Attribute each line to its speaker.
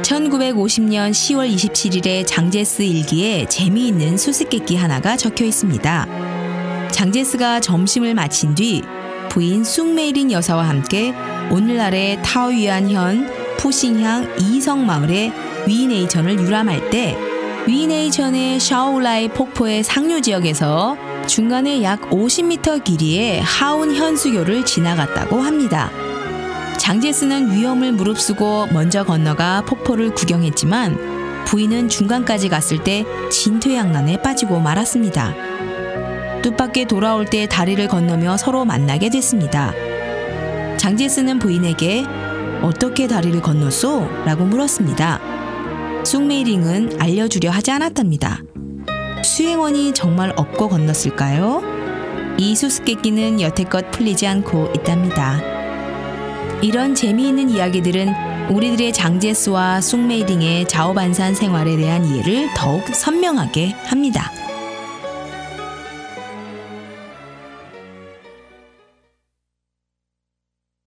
Speaker 1: 1950년 10월 27일에 장제스 일기에 재미있는 수수께끼 하나가 적혀 있습니다. 장제스가 점심을 마친 뒤 부인 쑥메이링 여사와 함께 오늘날의 타오유안현 푸싱향 이성마을의 위네이천을 유람할 때 위네이천의 샤오라이 폭포의 상류 지역에서 중간에 약 50m 길이의 하운 현수교를 지나갔다고 합니다. 장제스는 위험을 무릅쓰고 먼저 건너가 폭포를 구경했지만 부인은 중간까지 갔을 때 진퇴양난에 빠지고 말았습니다. 뜻밖의 돌아올 때 다리를 건너며 서로 만나게 됐습니다. 장제스는 부인에게 어떻게 다리를 건넜소? 라고 물었습니다. 쑥메이링은 알려주려 하지 않았답니다. 수행원이 정말 업고 건넜을까요? 이 수수께끼는 여태껏 풀리지 않고 있답니다. 이런 재미있는 이야기들은 우리들의 장제스와 쑥메이링의 자오반산 생활에 대한 이해를 더욱 선명하게 합니다.